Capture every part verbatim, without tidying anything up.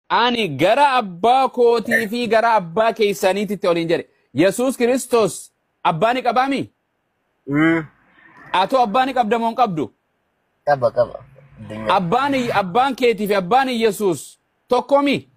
Ani gara abbaa kootii fi gara abbaa keessaniititti oliin jedhe. Yesuus Kiristoos abbaa ni qabaami? Atoo abbaa ni qabda moo hin qabdu? Qaba qaba. Abbaan abbaan keetii fi abbaan Yesuus tokkomi?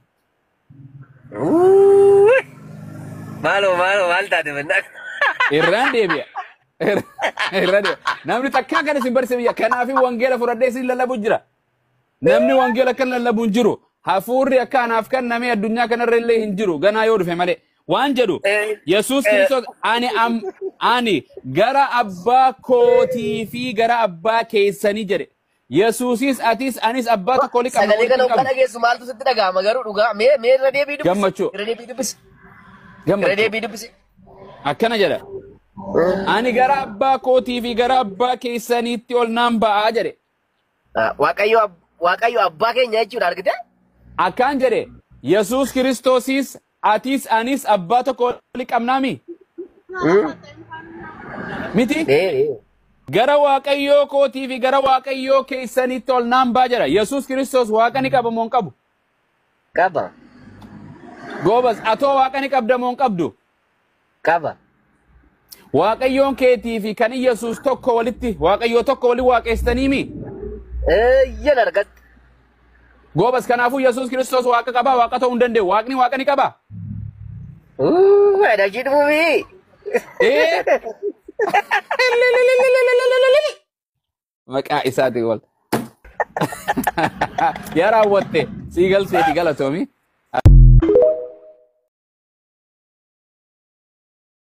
Maalo maalo maal taate mannaa? Irraan deebi'a. Irraan deebi'a. Namni takkaa kan isin barsiise kanaafi wangeela fudhadhee isin lallabu jira. Namni wangeela kan lallabu hin jiru. Hafuurri akka anaaf kan namee addunyaa kanarra illee hin jiru ganaa yoo dhufe malee. Waan jedhu Yesuus Kiristoos ani am ani gara abbaa kootii fi gara abbaa keessanii jedhe. Yesuusis atis anis abbaa tokko li qabna. Sagalee kana uffata geessu maaltu sitti dhaga'ama garuu dhugaa mee mee irra deebii dubbisi. Gammachuu. Irra deebii dubbisi. Gammachuu. Irra deebii dubbisi. Akkana jedha. Ani gara abbaa kootii fi gara abbaa keessaniitti ol naan ba'aa jedhe. Waaqayyo Waaqayyo abbaa keenya jechuudha argite? Akkaan jedhe Yesuus Kiristoosis atis anis abbaa tokko li qabnaami. Miti? Gara Waaqayyoo kootii fi gara Waaqayyoo keessaniitti ol naan ba'aa jedha. Yesuus Kiristoos Waaqa ni qaba moo hin qabu? Qaba. Goobas atoo Waaqa ni qabda moo hin qabdu? Qaba. Waaqayyoon keetii fi kan Yesuus tokko walitti Waaqayyoo tokko wali waaqessaniimi? Eeyyan argatte. Goobas kanaafuu Yesuus Kiristoos Waaqa qaba Waaqa ta'uu hin danda'u. Waaqni Waaqa ni qaba? Uuu edajii dhumuufi. Eh? Maqaa isaatiin wal. Yaa raawwatte sii galteeti galatoomi.